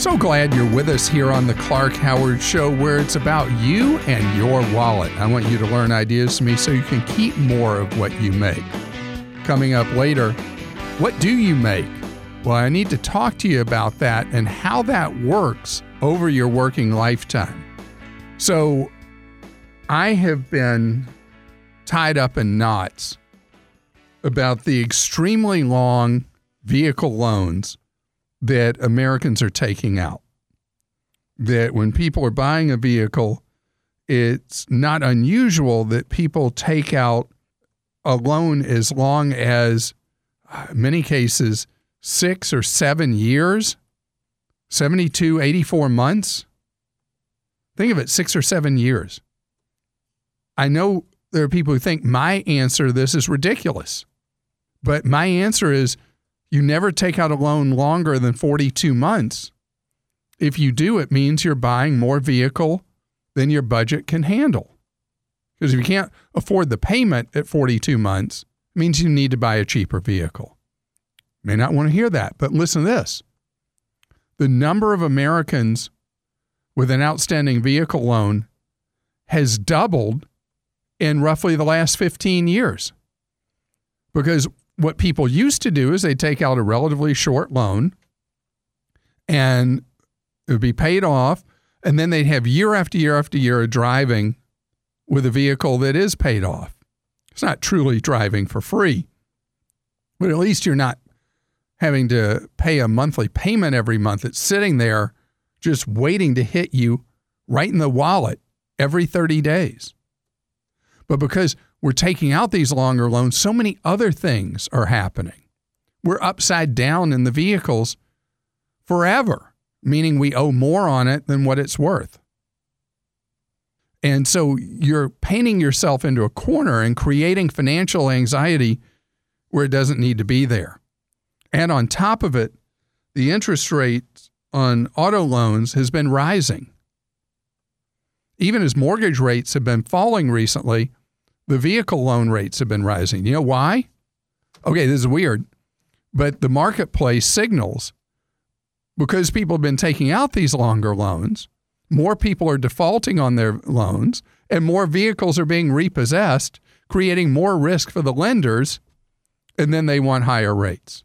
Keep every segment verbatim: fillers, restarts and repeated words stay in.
So glad you're with us here on the Clark Howard Show, where it's about you and your wallet. I want you to learn ideas from me so you can keep more of what you make. Coming up later, what do you make? Well, I need to talk to you about that and how that works over your working lifetime. So I have been tied up in knots about the extremely long vehicle loans that Americans are taking out. That when people are buying a vehicle, it's not unusual that people take out a loan as long as, in many cases, six or seven years, seventy-two, eighty-four months. Think of it, six or seven years. I know there are people who think my answer to this is ridiculous, but my answer is you never take out a loan longer than forty-two months. If you do, it means you're buying more vehicle than your budget can handle. Because if you can't afford the payment at forty-two months, it means you need to buy a cheaper vehicle. You may not want to hear that, but listen to this. The number of Americans with an outstanding vehicle loan has doubled in roughly the last fifteen years. Because what people used to do is they take out a relatively short loan and it would be paid off, and then they'd have year after year after year of driving with a vehicle that is paid off. It's not truly driving for free, but at least you're not having to pay a monthly payment every month. It's sitting there just waiting to hit you right in the wallet every thirty days. But because we're taking out these longer loans, so many other things are happening. We're upside down in the vehicles forever, meaning we owe more on it than what it's worth. And so you're painting yourself into a corner and creating financial anxiety where it doesn't need to be there. And on top of it, the interest rate on auto loans has been rising. Even as mortgage rates have been falling recently, the vehicle loan rates have been rising. You know why? Okay, this is weird, but the marketplace signals because people have been taking out these longer loans, more people are defaulting on their loans, and more vehicles are being repossessed, creating more risk for the lenders, and then they want higher rates.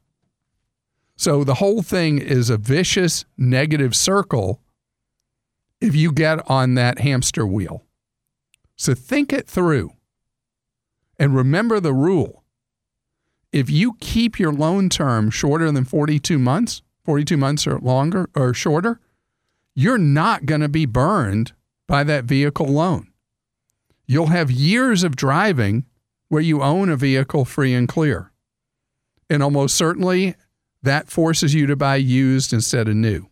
So the whole thing is a vicious negative circle if you get on that hamster wheel. So think it through. And remember the rule. If you keep your loan term shorter than forty-two months, forty-two months or longer or shorter, you're not going to be burned by that vehicle loan. You'll have years of driving where you own a vehicle free and clear. And almost certainly that forces you to buy used instead of new.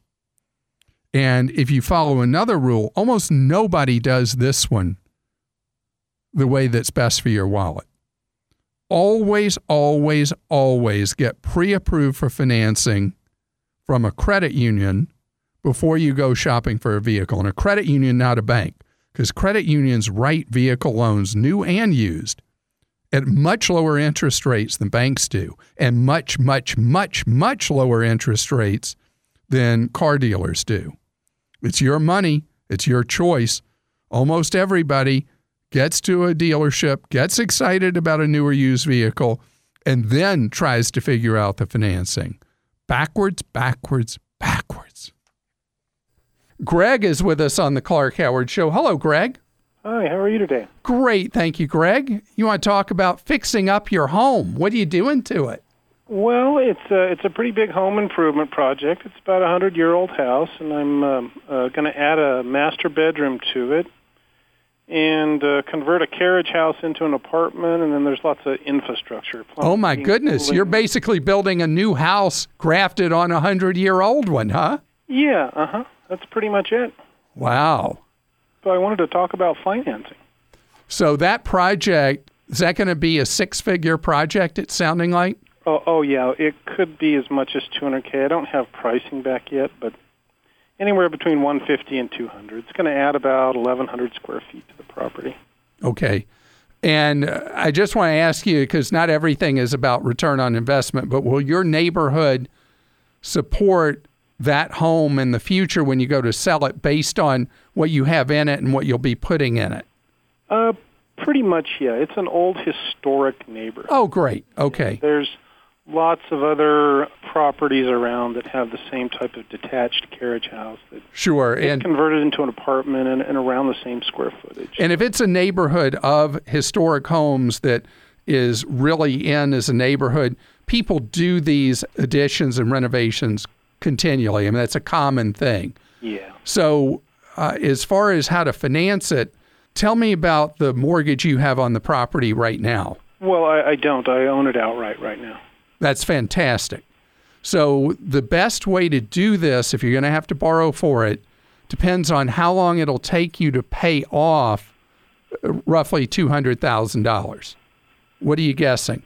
And if you follow another rule, almost nobody does this one the way that's best for your wallet. Always, always, always get pre-approved for financing from a credit union before you go shopping for a vehicle. And a credit union, not a bank, because credit unions write vehicle loans, new and used, at much lower interest rates than banks do, and much, much, much, much lower interest rates than car dealers do. It's your money. It's your choice. Almost everybody gets to a dealership, gets excited about a newer used vehicle, and then tries to figure out the financing. Backwards, backwards, backwards. Greg is with us on the Clark Howard Show. Hello, Greg. Hi, how are you today? Great, thank you, Greg. You want to talk about fixing up your home. What are you doing to it? Well, it's a, it's a pretty big home improvement project. It's about a hundred-year-old house, and I'm um, uh, going to add a master bedroom to it and uh, convert a carriage house into an apartment, and then there's lots of infrastructure. Oh, my goodness. Cooling. You're basically building a new house grafted on a hundred-year-old one, huh? Yeah, uh-huh. That's pretty much it. Wow. So I wanted to talk about financing. So that project, is that going to be a six-figure project, it's sounding like? Oh, oh, yeah. It could be as much as two hundred K. I don't have pricing back yet, but anywhere between one hundred fifty and two hundred. It's going to add about eleven hundred square feet to the property. Okay. And I just want to ask you, because not everything is about return on investment, but will your neighborhood support that home in the future when you go to sell it based on what you have in it and what you'll be putting in it? Uh, pretty much, yeah. It's an old historic neighborhood. Oh, great. Okay. There's lots of other properties around that have the same type of detached carriage house that sure, and converted into an apartment and, and around the same square footage. And if it's a neighborhood of historic homes that is really in as a neighborhood, people do these additions and renovations continually. I mean, that's a common thing. Yeah. So uh, as far as how to finance it, tell me about the mortgage you have on the property right now. Well, I, I don't. I own it outright right now. That's fantastic. So the best way to do this, if you're going to have to borrow for it, depends on how long it'll take you to pay off roughly two hundred thousand dollars. What are you guessing?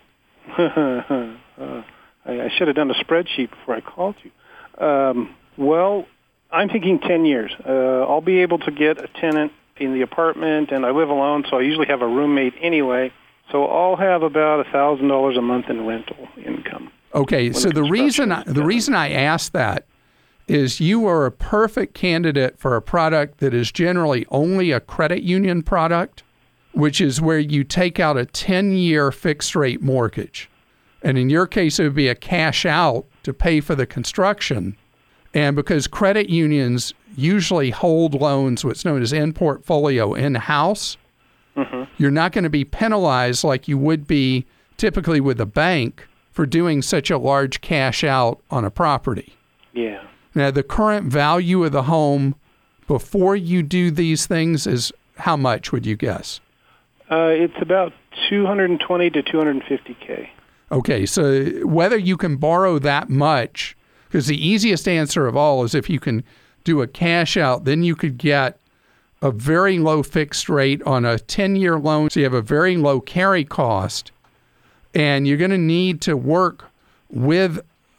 uh, I, I should have done a spreadsheet before I called you. Um, well, I'm thinking ten years. Uh, I'll be able to get a tenant in the apartment, and I live alone, so I usually have a roommate anyway. So I'll have about one thousand dollars a month in rental income. Okay, so the reason I, the reason I asked that is you are a perfect candidate for a product that is generally only a credit union product, which is where you take out a ten-year fixed-rate mortgage. And in your case, it would be a cash out to pay for the construction. And because credit unions usually hold loans, what's known as in portfolio, in-house, mm-hmm. you're not going to be penalized like you would be typically with a bank for doing such a large cash out on a property. Yeah. Now, the current value of the home before you do these things is how much, would you guess? Uh, it's about two hundred twenty to two hundred fifty K. Okay, so whether you can borrow that much, because the easiest answer of all is if you can do a cash out, then you could get a very low fixed rate on a ten-year loan, so you have a very low carry cost, and you're going to need to work with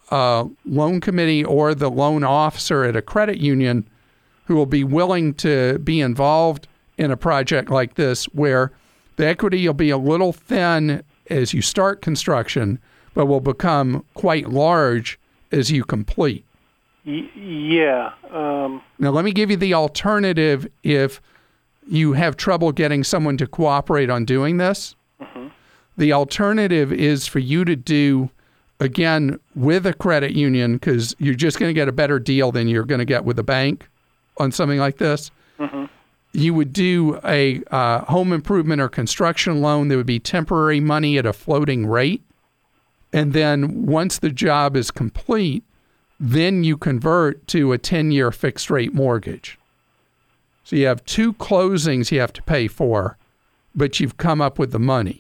a loan committee or the loan officer at a credit union who will be willing to be involved in a project like this where the equity will be a little thin as you start construction, but will become quite large as you complete. Y- yeah. Um, now, let me give you the alternative if you have trouble getting someone to cooperate on doing this. Mm-hmm. The alternative is for you to do, again, with a credit union, because you're just going to get a better deal than you're going to get with a bank on something like this. Mm-hmm. You would do a uh, home improvement or construction loan. There would be temporary money at a floating rate. And then once the job is complete, then you convert to a ten-year fixed-rate mortgage. So you have two closings you have to pay for, but you've come up with the money.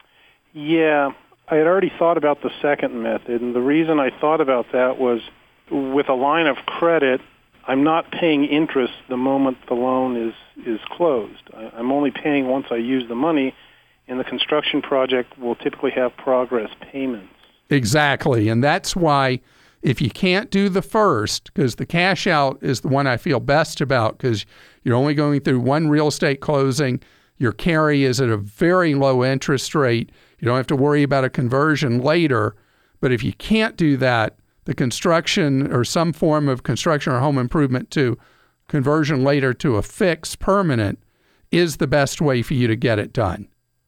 Yeah, I had already thought about the second method, and the reason I thought about that was with a line of credit, I'm not paying interest the moment the loan is, is closed. I, I'm only paying once I use the money, and the construction project will typically have progress payments. Exactly, and that's why if you can't do the first, because the cash out is the one I feel best about because you're only going through one real estate closing, your carry is at a very low interest rate, you don't have to worry about a conversion later, but if you can't do that, the construction or some form of construction or home improvement to conversion later to a fixed permanent is the best way for you to get it done.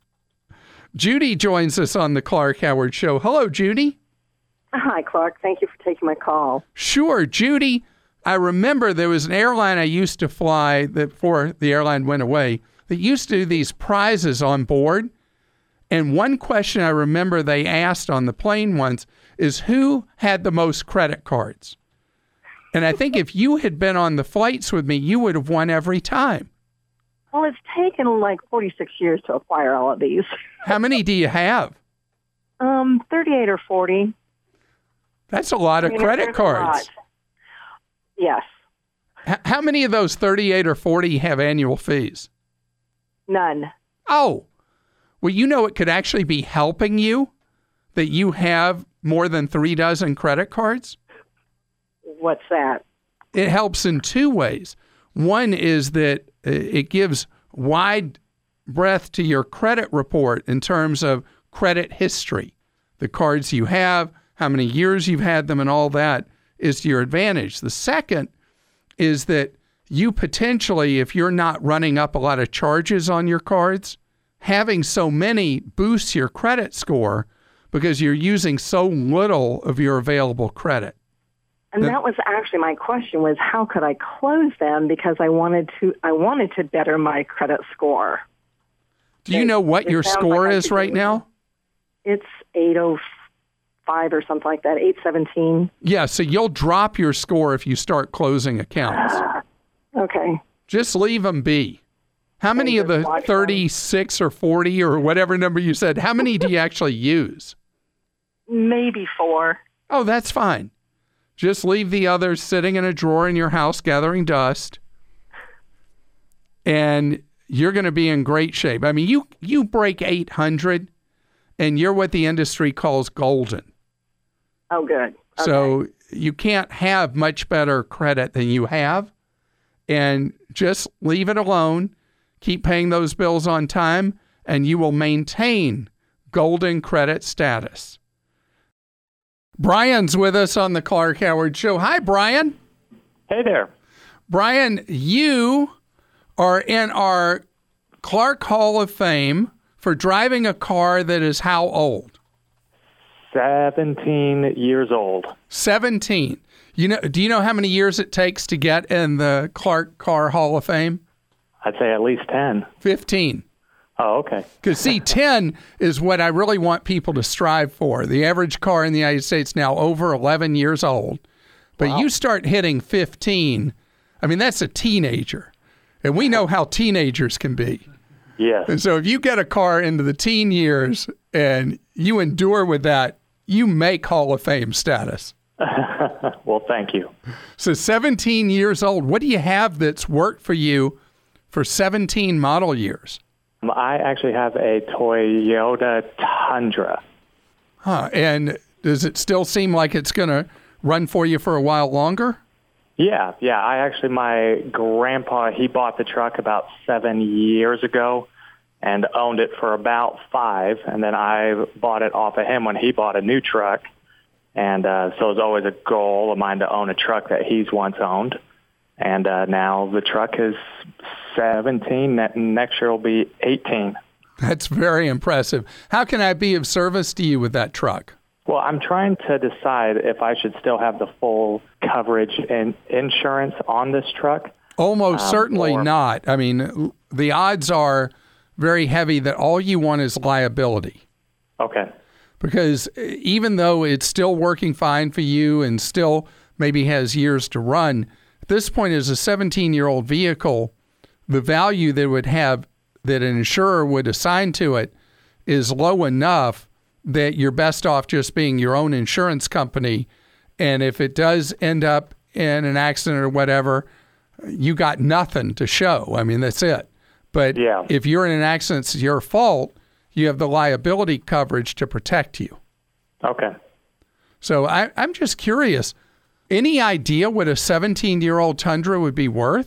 Judy joins us on the Clark Howard Show. Hello, Judy. Hi, Clark. Thank you for taking my call. Sure. Judy, I remember there was an airline I used to fly that before the airline went away that used to do these prizes on board. And one question I remember they asked on the plane once is who had the most credit cards? And I think if you had been on the flights with me, you would have won every time. Well, it's taken like forty-six years to acquire all of these. How many do you have? Um, thirty-eight or forty. That's a lot of I mean, credit cards. Yes. H- how many of those thirty-eight or forty have annual fees? None. Oh, well, you know it could actually be helping you that you have more than three dozen credit cards? What's that? It helps in two ways. One is that it gives wide breadth to your credit report in terms of credit history. The cards you have, how many years you've had them, and all that is to your advantage. The second is that you potentially, if you're not running up a lot of charges on your cards, having so many boosts your credit score because you're using so little of your available credit. And that was actually my question, was how could I close them, because I wanted to I wanted to better my credit score. Do you it, know what your score like is right now? It's eight oh five or something like that, eight seventeen. Yeah, so you'll drop your score if you start closing accounts. Uh, okay. Just leave them be. How many of the thirty-six or forty or whatever number you said, how many do you actually use? Maybe four. Oh, that's fine. Just leave the others sitting in a drawer in your house gathering dust, and you're going to be in great shape. I mean, you, you break eight hundred, and you're what the industry calls golden. Oh, good. Okay. So you can't have much better credit than you have, and just leave it alone. Keep paying those bills on time, and you will maintain golden credit status. Brian's with us on the Clark Howard Show. Hi, Brian. Hey there. Brian, you are in our Clark Hall of Fame for driving a car that is how old? seventeen years old. seventeen. You know, do you know how many years it takes to get in the Clark Car Hall of Fame? I'd say at least ten. fifteen. Oh, okay. Because, see, ten is what I really want people to strive for. The average car in the United States now over eleven years old. But wow. You start hitting fifteen, I mean, that's a teenager. And we know how teenagers can be. Yes. And so if you get a car into the teen years and you endure with that, you make Hall of Fame status. Well, thank you. So seventeen years old, what do you have that's worked for you for seventeen model years? I actually have a Toyota Tundra. Huh. And does it still seem like it's going to run for you for a while longer? Yeah, yeah. I actually, my grandpa, he bought the truck about seven years ago and owned it for about five. And then I bought it off of him when he bought a new truck. And uh, so it was always a goal of mine to own a truck that he's once owned. And uh, now the truck is seventeen. Next year will be eighteen. That's very impressive. How can I be of service to you with that truck? Well, I'm trying to decide if I should still have the full coverage and insurance on this truck. Almost um, certainly or, not. I mean, the odds are very heavy that all you want is liability. Okay. Because even though it's still working fine for you and still maybe has years to run, at this point, as a seventeen-year-old vehicle, the value that it would have, that an insurer would assign to it, is low enough that you're best off just being your own insurance company. And if it does end up in an accident or whatever, you got nothing to show. I mean, that's it. But yeah. If you're in an accident, it's your fault, you have the liability coverage to protect you. Okay. So I, I'm just curious. Any idea what a seventeen-year-old Tundra would be worth?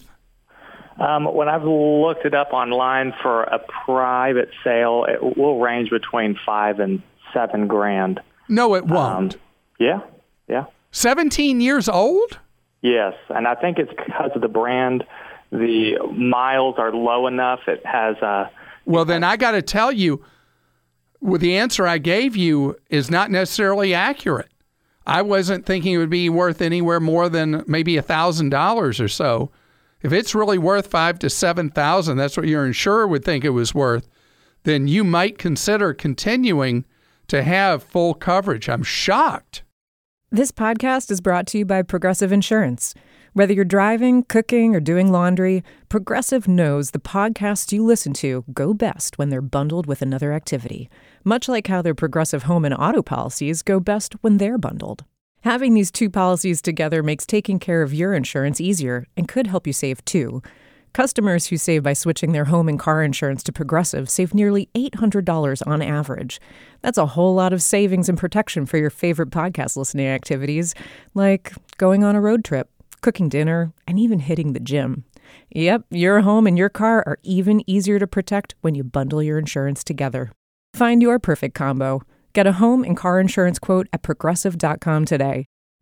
Um, when I've looked it up online for a private sale, it will range between five and seven grand. No, it won't. Um, yeah, yeah. seventeen years old? Yes, and I think it's because of the brand. The miles are low enough. It has a... Well, then I got to tell you, well, the answer I gave you is not necessarily accurate. I wasn't thinking it would be worth anywhere more than maybe a thousand dollars or so. If it's really worth five to seven thousand, that's what your insurer would think it was worth. Then you might consider continuing to have full coverage. I'm shocked. This podcast is brought to you by Progressive Insurance. Whether you're driving, cooking, or doing laundry, Progressive knows the podcasts you listen to go best when they're bundled with another activity, much like how their Progressive home and auto policies go best when they're bundled. Having these two policies together makes taking care of your insurance easier and could help you save too. Customers who save by switching their home and car insurance to Progressive save nearly eight hundred dollars on average. That's a whole lot of savings and protection for your favorite podcast listening activities, like going on a road trip, cooking dinner, and even hitting the gym. Yep, your home and your car are even easier to protect when you bundle your insurance together. Find your perfect combo. Get a home and car insurance quote at progressive dot com today.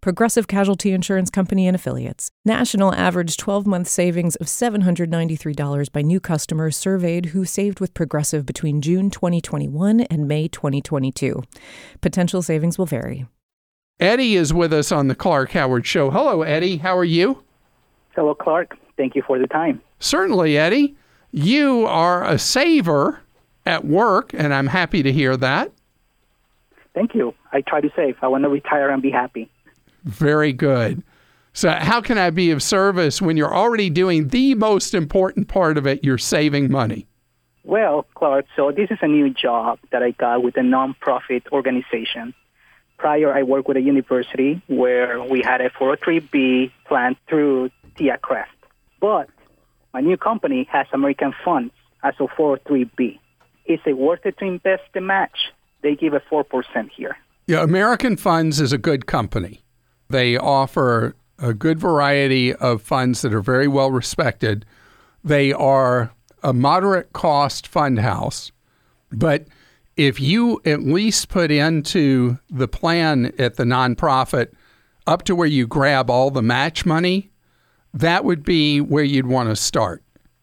Progressive Casualty Insurance Company and Affiliates. National average twelve-month savings of seven hundred ninety-three dollars by new customers surveyed who saved with Progressive between June twenty twenty-one and May twenty twenty-two. Potential savings will vary. Eddie is with us on the Clark Howard Show. Hello, Eddie. How are you? Hello, Clark. Thank you for the time. Certainly, Eddie. You are a saver at work, and I'm happy to hear that. Thank you. I try to save. I want to retire and be happy. Very good. So how can I be of service when you're already doing the most important part of it, you're saving money? Well, Clark, so this is a new job that I got with a nonprofit organization. Prior, I worked with a university where we had a four oh three B plan through TIAA-CREF. But my new company has American funds as a four oh three B. Is it worth it to invest the match? They give a four percent here. Yeah, American Funds is a good company. They offer a good variety of funds that are very well respected. They are a moderate cost fund house. But if you at least put into the plan at the nonprofit up to where you grab all the match money, that would be where you'd want to start.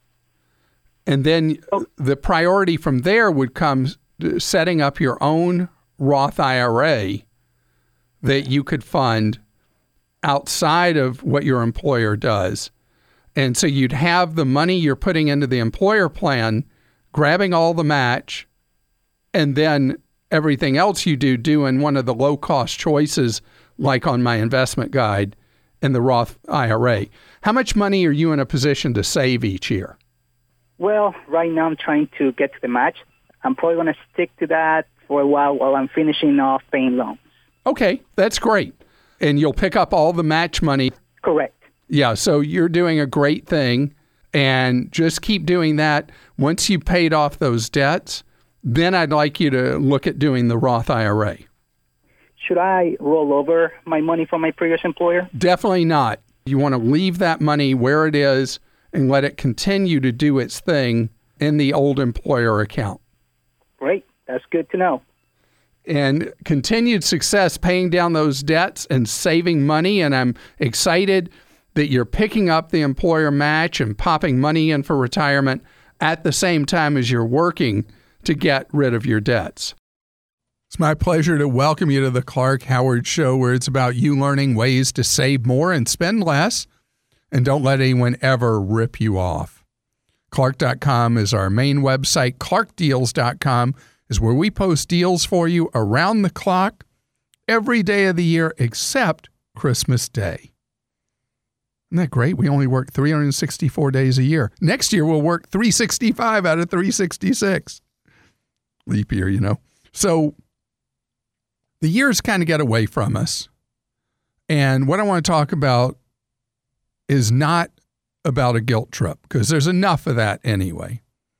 And then oh. the priority from there would come setting up your own Roth I R A that you could fund outside of what your employer does. And so you'd have the money you're putting into the employer plan, grabbing all the match, and then everything else you do, doing one of the low-cost choices, like on my investment guide in the Roth I R A. How much money are you in a position to save each year? Well, right now I'm trying to get to the match. I'm probably going to stick to that for a while while I'm finishing off paying loans. Okay, that's great. And you'll pick up all the match money. Correct. Yeah, so you're doing a great thing. And just keep doing that. Once you've paid off those debts, then I'd like you to look at doing the Roth I R A. Should I roll over my money from my previous employer? Definitely not. You want to leave that money where it is and let it continue to do its thing in the old employer account. Great. That's good to know. And continued success paying down those debts and saving money. And I'm excited that you're picking up the employer match and popping money in for retirement at the same time as you're working to get rid of your debts. It's my pleasure to welcome you to the Clark Howard Show, where it's about you learning ways to save more and spend less, and don't let anyone ever rip you off. Clark dot com is our main website. Clark Deals dot com is where we post deals for you around the clock every day of the year except Christmas Day. Isn't that great? We only work three hundred sixty-four days a year. Next year, we'll work three hundred sixty-five out of three hundred sixty-six. Leap year, you know. So the years kind of get away from us. And what I want to talk about is not about a guilt trip, because there's enough of that anyway.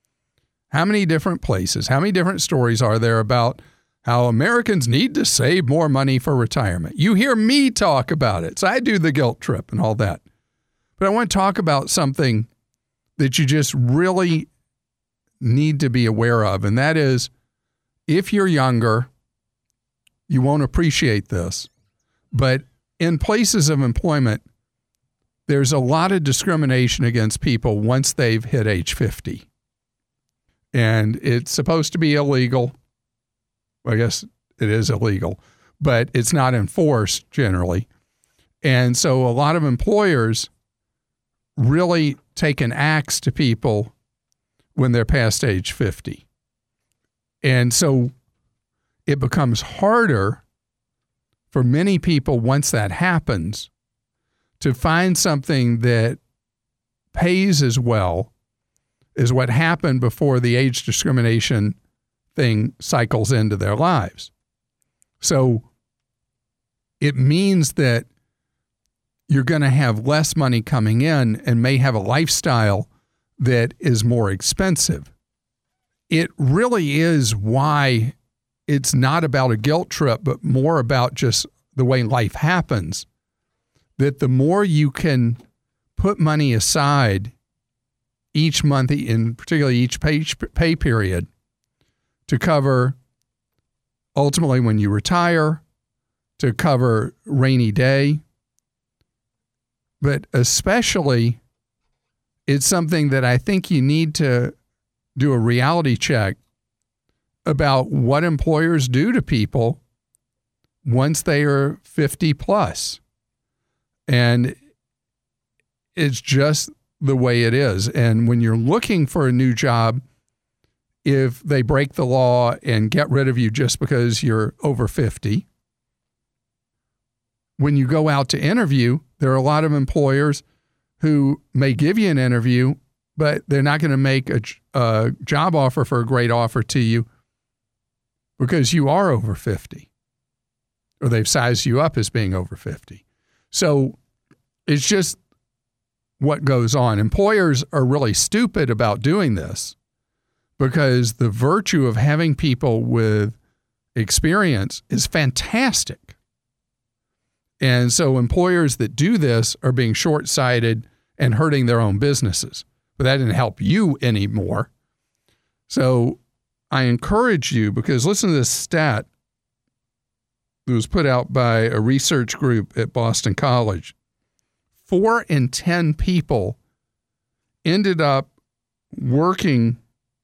How many different places, how many different stories are there about how Americans need to save more money for retirement? You hear me talk about it. So I do the guilt trip and all that. But I want to talk about something that you just really need to be aware of. And that is, if you're younger, you won't appreciate this. But in places of employment, there's a lot of discrimination against people once they've hit age fifty. And it's supposed to be illegal. Well, I guess it is illegal, but it's not enforced generally. And so a lot of employers really take an axe to people when they're past age fifty. And so it becomes harder for many people once that happens to find something that pays as well as what happened before the age discrimination thing cycles into their lives. So it means that you're going to have less money coming in and may have a lifestyle that is more expensive. It really is why it's not about a guilt trip, but more about just the way life happens. That the more you can put money aside each month, in particularly each pay, pay period, to cover ultimately when you retire, to cover rainy day. But especially, it's something that I think you need to do a reality check about what employers do to people once they are fifty plus. And it's just the way it is. And when you're looking for a new job, if they break the law and get rid of you just because you're over fifty, when you go out to interview, there are a lot of employers who may give you an interview, but they're not going to make a, a job offer for a great offer to you because you are over fifty, or they've sized you up as being over fifty. So it's just what goes on. Employers are really stupid about doing this because the virtue of having people with experience is fantastic. And so employers that do this are being short-sighted and hurting their own businesses. But that didn't help you anymore. So I encourage you, because listen to this stat that was put out by a research group at Boston College. Four in ten people ended up working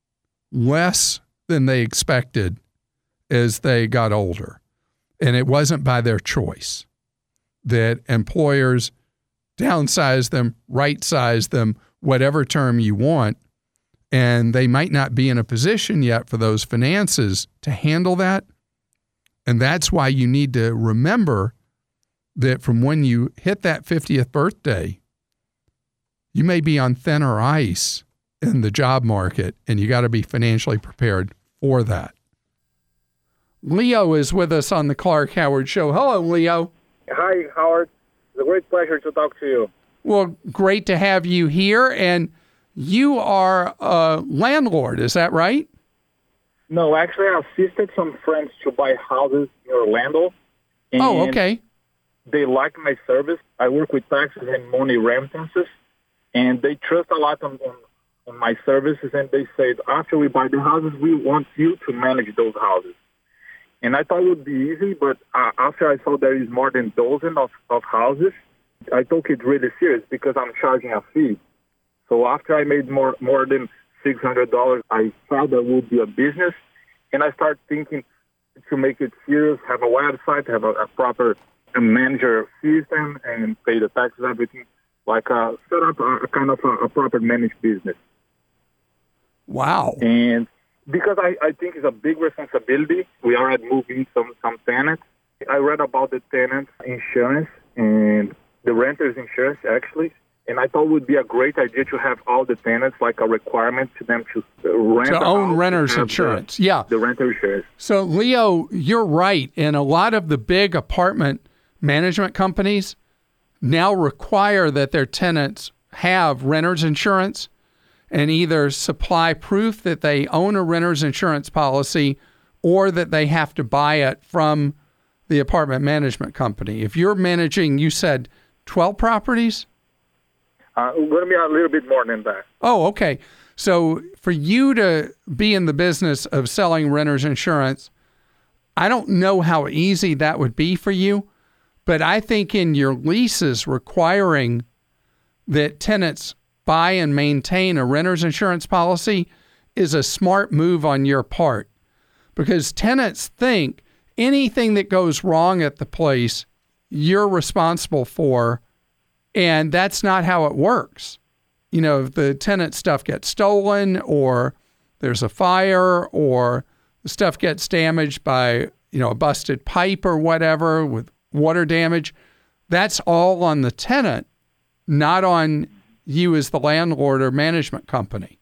less than they expected as they got older. And it wasn't by their choice. That employers downsize them, right-size them, whatever term you want, and they might not be in a position yet for those finances to handle that. And that's why you need to remember that from when you hit that fiftieth birthday, you may be on thinner ice in the job market, and you got to be financially prepared for that. Leo is with us on the Clark Howard Show. Hello, Leo. Hi, Howard. It's a great pleasure to talk to you. Well, great to have you here. And you are a landlord, is that right? No, actually, I assisted some friends to buy houses in Orlando. And oh, okay. They like my service. I work with taxes and money remittances, and they trust a lot on, on, on my services, and they said, after we buy the houses, we want you to manage those houses. And I thought it would be easy, but uh, after I saw there is more than a dozen of, of houses, I took it really serious because I'm charging a fee. So after I made more more than six hundred dollars, I thought that would be a business. And I started thinking to make it serious, have a website, have a, a proper a manager system, and pay the taxes, everything, like uh, set up a, a kind of a, a proper managed business. Wow. And because I, I think it's a big responsibility. We are at moving some, some tenants. I read about the tenant insurance and the renter's insurance, actually. And I thought it would be a great idea to have all the tenants, like a requirement to them to rent. To own renter's insurance, the, yeah. The renter insurance. So, Leo, you're right. And a lot of the big apartment management companies now require that their tenants have renter's insurance and either supply proof that they own a renter's insurance policy or that they have to buy it from the apartment management company. If you're managing, you said twelve properties? Uh, it's going to be a little bit more than that. Oh, okay. So for you to be in the business of selling renter's insurance, I don't know how easy that would be for you, but I think in your leases requiring that tenants buy and maintain a renter's insurance policy is a smart move on your part, because tenants think anything that goes wrong at the place, you're responsible for, and that's not how it works. You know, if the tenant stuff gets stolen or there's a fire or the stuff gets damaged by, you know, a busted pipe or whatever with water damage, that's all on the tenant, not on you as the landlord or management company.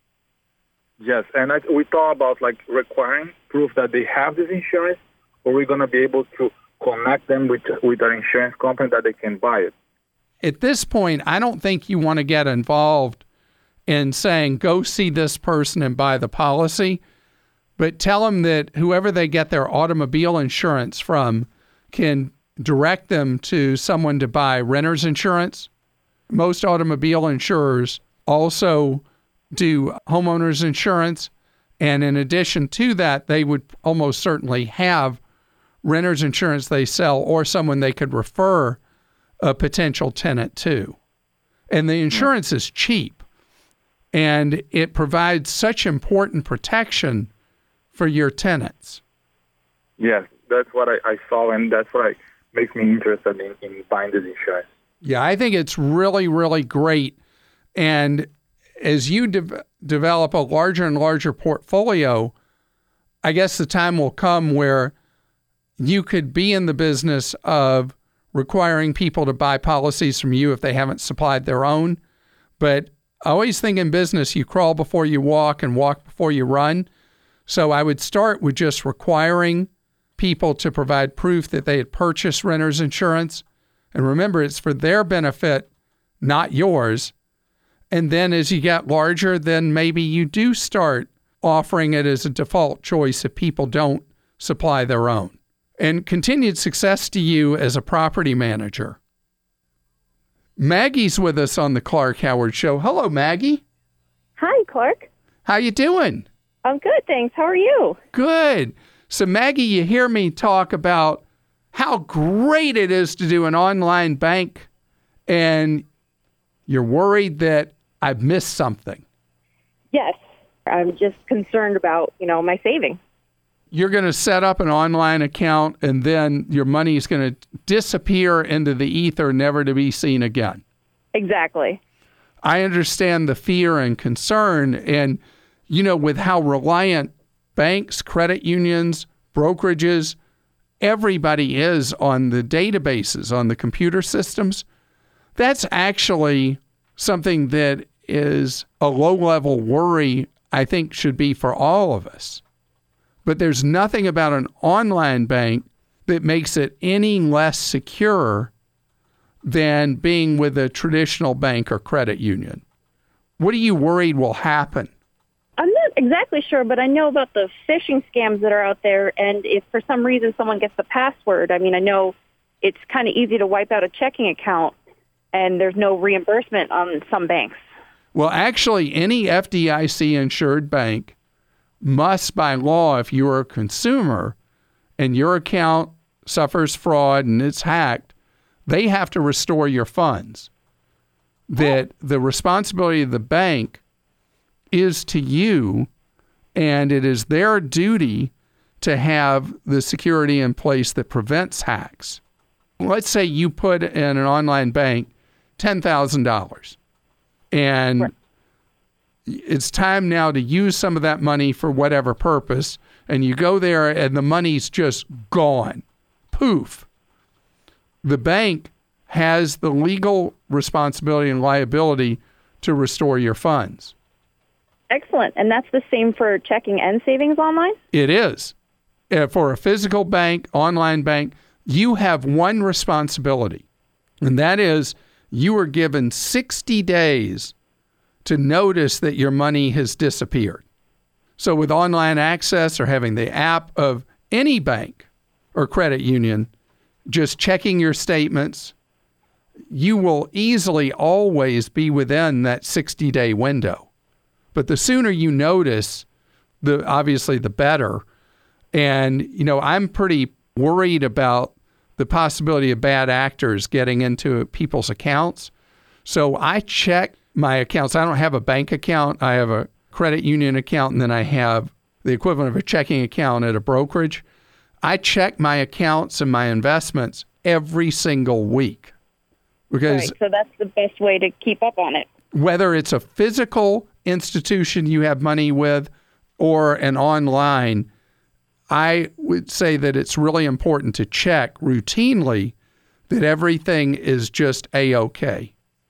Yes, and I, we thought about like requiring proof that they have this insurance, or we're going to be able to connect them with with an insurance company that they can buy it. At this point, I don't think you want to get involved in saying, go see this person and buy the policy, but tell them that whoever they get their automobile insurance from can direct them to someone to buy renter's insurance. Most automobile insurers also do homeowners insurance. And in addition to that, they would almost certainly have renter's insurance they sell or someone they could refer a potential tenant to. And the insurance is cheap, and it provides such important protection for your tenants. Yes, that's what I, I saw, and that's what I, makes me interested in, in buying this insurance. Yeah, I think it's really, really great. And as you de- develop a larger and larger portfolio, I guess the time will come where you could be in the business of requiring people to buy policies from you if they haven't supplied their own. But I always think in business, you crawl before you walk and walk before you run. So I would start with just requiring people to provide proof that they had purchased renter's insurance. And remember, it's for their benefit, not yours. And then as you get larger, then maybe you do start offering it as a default choice if people don't supply their own. And continued success to you as a property manager. Maggie's with us on the Clark Howard Show. Hello, Maggie. Hi, Clark. How you doing? I'm good, thanks. How are you? Good. So, Maggie, you hear me talk about how great it is to do an online bank, and you're worried that I've missed something. Yes. I'm just concerned about, you know, my savings. You're going to set up an online account, and then your money is going to disappear into the ether, never to be seen again. Exactly. I understand the fear and concern. And, you know, with how reliant banks, credit unions, brokerages, everybody is on the databases, on the computer systems, that's actually something that is a low-level worry, I think, should be for all of us. But there's nothing about an online bank that makes it any less secure than being with a traditional bank or credit union. What are you worried will happen? I'm not exactly sure, but I know about the phishing scams that are out there, and if for some reason someone gets the password, I mean, I know it's kind of easy to wipe out a checking account, and there's no reimbursement on some banks. Well, actually, any F D I C-insured bank must, by law, if you're a consumer and your account suffers fraud and it's hacked, they have to restore your funds. That the responsibility of the bank is to you, and it is their duty to have the security in place that prevents hacks. Let's say you put in an online bank ten thousand dollars, and right. It's time now to use some of that money for whatever purpose, and you go there and the money's just gone. Poof. The bank has the legal responsibility and liability to restore your funds. Excellent. And that's the same for checking and savings online? It is. Uh, for a physical bank, online bank, you have one responsibility, and that is you are given sixty days to notice that your money has disappeared. So with online access or having the app of any bank or credit union, just checking your statements, you will easily always be within that sixty-day window. But the sooner you notice, the obviously the better. And, you know, I'm pretty worried about the possibility of bad actors getting into people's accounts. So I check my accounts. I don't have a bank account. I have a credit union account, and then I have the equivalent of a checking account at a brokerage. I check my accounts and my investments every single week. Because right, so that's the best way to keep up on it. Whether it's a physical institution you have money with or an online, I would say that it's really important to check routinely that everything is just A-okay.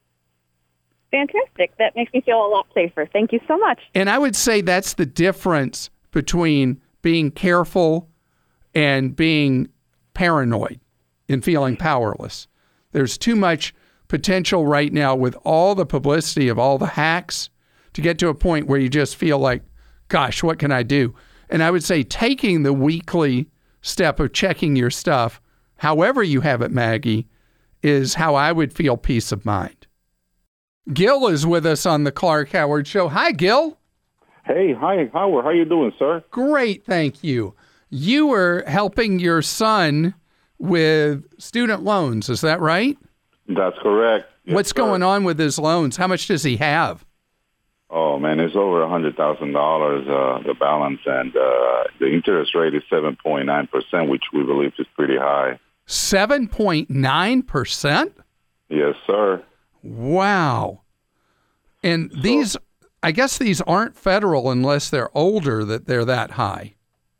Fantastic. That makes me feel a lot safer. Thank you so much. And I would say that's the difference between being careful and being paranoid and feeling powerless. There's too much potential right now with all the publicity of all the hacks to get to a point where you just feel like, gosh, what can I do? And I would say taking the weekly step of checking your stuff, however you have it, Maggie, is how I would feel peace of mind. Gil is with us on the Clark Howard Show. Hi, Gil. Hey, hi, Howard. How you doing, sir? Great, thank you. you were helping your son with student loans. Is that right? That's correct. Yes, What's sir. going on with his loans? How much does he have? Oh, man, it's over one hundred thousand dollars, uh, the balance, and uh, the interest rate is seven point nine percent, which we believe is pretty high. seven point nine percent? Yes, sir. Wow. And So- these, I guess these aren't federal unless they're older that they're that high.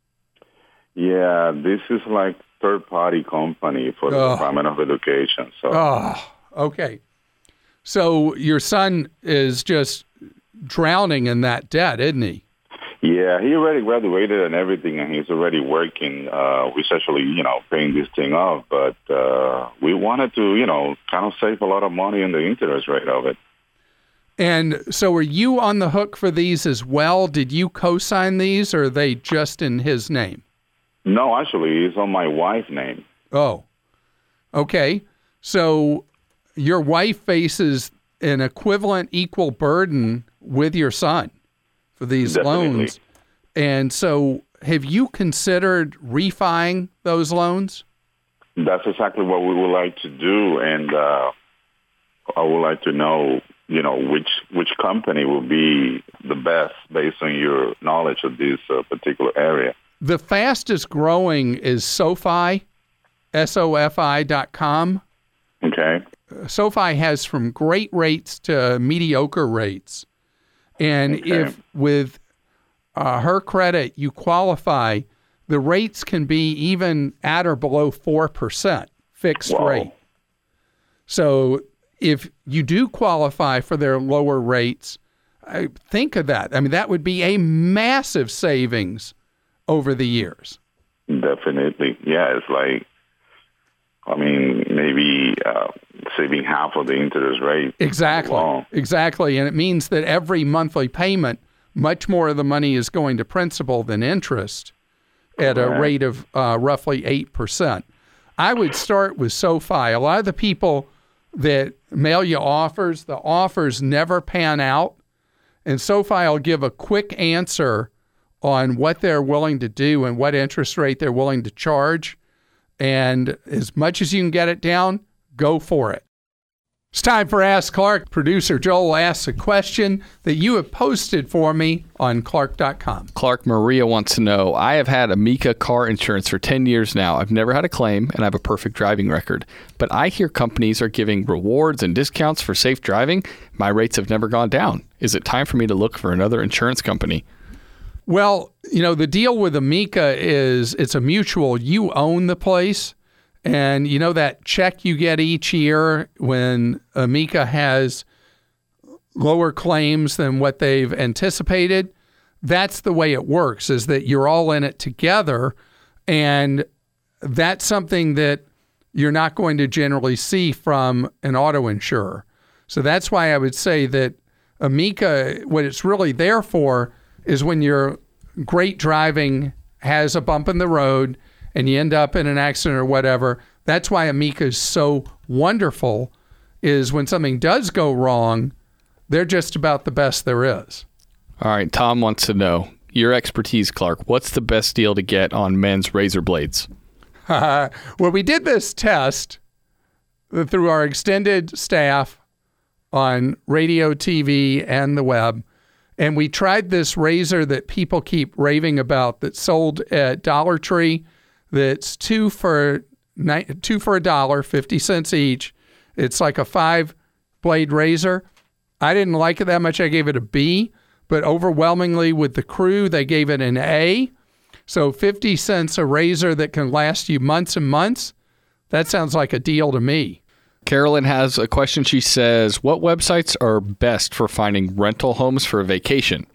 Yeah, this is like third-party company for the Ugh. Department of Education. So Oh, okay. So your son is just drowning in that debt, isn't he? yeah, he already graduated and everything, and he's already working. Uh, we're actually, you know, paying this thing off, but uh, we wanted to, you know, kind of save a lot of money in the interest rate of it. And so are you on the hook for these as well? Did you co-sign these, or are they just in his name? No, actually, it's on my wife's name. Oh, okay. So your wife faces an equivalent equal burden with your son for these Definitely. loans. And so have you considered refining those loans? That's exactly what we would like to do, and uh, I would like to know, you know, which which company will be the best based on your knowledge of this uh, particular area. The fastest growing is SoFi, S O F I dot com. Okay. SoFi has from great rates to mediocre rates. And Okay. if with uh, her credit you qualify, the rates can be even at or below four percent fixed Wow. rate. So if you do qualify for their lower rates, I think of that. I mean, that would be a massive savings over the years. Definitely. Yeah, it's like, I mean, maybe uh, saving half of the interest rate. Exactly. Wow. Exactly. And it means that every monthly payment, much more of the money is going to principal than interest at a Correct. rate of uh, roughly eight percent. I would start with SoFi. A lot of the people that mail you offers, the offers never pan out. And SoFi will give a quick answer on what they're willing to do and what interest rate they're willing to charge. And as much as you can get it down, go for it. It's time for Ask Clark. Producer Joel asks a question that you have posted for me on Clark dot com. Clark, Maria wants to know, I have had Amica car insurance for ten years now. I've never had a claim, and I have a perfect driving record. But I hear companies are giving rewards and discounts for safe driving. My rates have never gone down. Is it time for me to look for another insurance company? Well, you know, the deal with Amica is it's a mutual. You own the place. And you know that check you get each year when Amica has lower claims than what they've anticipated? That's the way it works, is that you're all in it together. And that's something that you're not going to generally see from an auto insurer. So that's why I would say that Amica, what it's really there for is when your great driving has a bump in the road and you end up in an accident or whatever. That's why Amica is so wonderful, is when something does go wrong, they're just about the best there is. All right, Tom wants to know, your expertise, Clark, what's the best deal to get on men's razor blades? Well, we did this test through our extended staff on radio, T V, and the web. And we tried this razor that people keep raving about that's sold at Dollar Tree. That's two for two for a dollar, fifty cents each. It's like a five blade razor. I didn't like it that much. I gave it a B, but overwhelmingly with the crew, they gave it an A. So fifty cents a razor that can last you months and months. That sounds like a deal to me. Carolyn has a question. She says, what websites are best for finding rental homes for a vacation?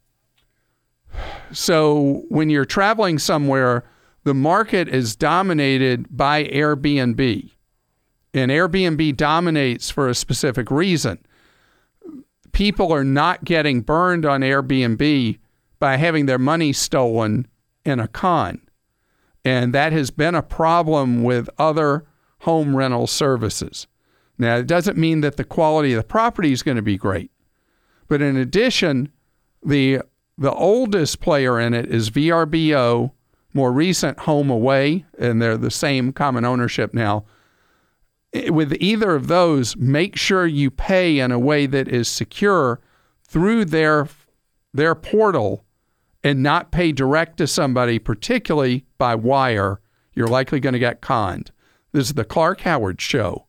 So when you're traveling somewhere, the market is dominated by Airbnb. And Airbnb dominates for a specific reason. People are not getting burned on Airbnb by having their money stolen in a con. And that has been a problem with other home rental services. Now, it doesn't mean that the quality of the property is going to be great. But in addition, the the oldest player in it is V R B O, more recent Home Away, and they're the same common ownership now. With either of those, make sure you pay in a way that is secure through their their portal and not pay direct to somebody, particularly by wire. You're likely going to get conned. This is the Clark Howard Show.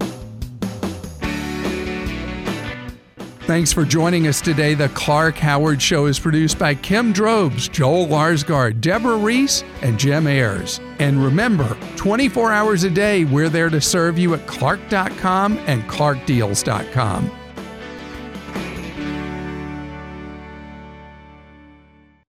Thanks for joining us today. The Clark Howard Show is produced by Kim Drobes, Joel Larsgaard, Deborah Reese, and Jim Ayers. And remember, twenty-four hours a day, we're there to serve you at clark dot com and clark deals dot com.